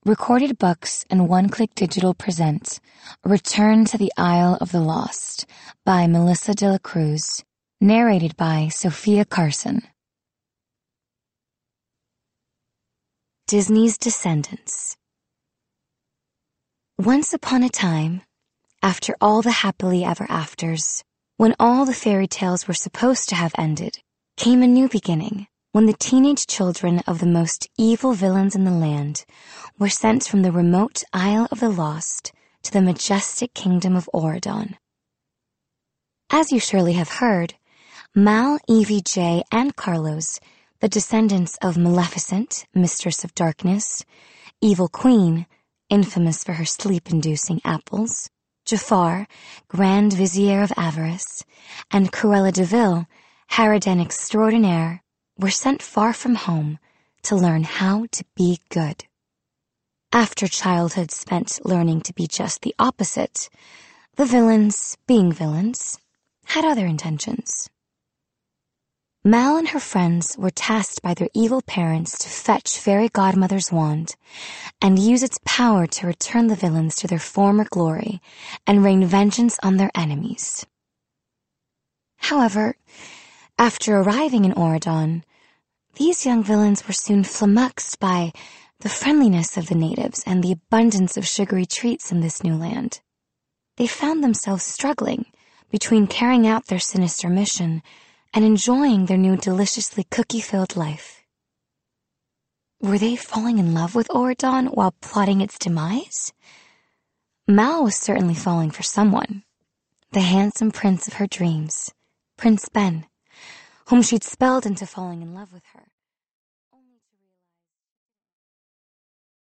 Recorded Books and One Click Digital present Return to the Isle of the Lost by Melissa de la Cruz, narrated by Sophia Carson. Disney's Descendants. Once upon a time, after all the happily ever afters, when all the fairy tales were supposed to have ended, came a new beginning, when the teenage children of the most evil villains in the land were sent from the remote Isle of the Lost to the majestic kingdom of Auradon. As you surely have heard, Mal, Evie, Jay, and Carlos, the descendants of Maleficent, Mistress of Darkness, Evil Queen, infamous for her sleep-inducing apples, Jafar, Grand Vizier of Avarice, and Cruella de Vil, Harridan Extraordinaire, were sent far from home to learn how to be good. After childhood spent learning to be just the opposite, the villains, being villains, had other intentions. Mal and her friends were tasked by their evil parents to fetch Fairy Godmother's wand and use its power to return the villains to their former glory and rain vengeance on their enemies. However, after arriving in Auradon, these young villains were soon flummoxed by the friendliness of the natives and the abundance of sugary treats in this new land. They found themselves struggling between carrying out their sinister mission and enjoying their new deliciously cookie-filled life. Were they falling in love with Auradon while plotting its demise? Mal was certainly falling for someone, the handsome prince of her dreams, Prince Ben, whom she'd spelled into falling in love with her.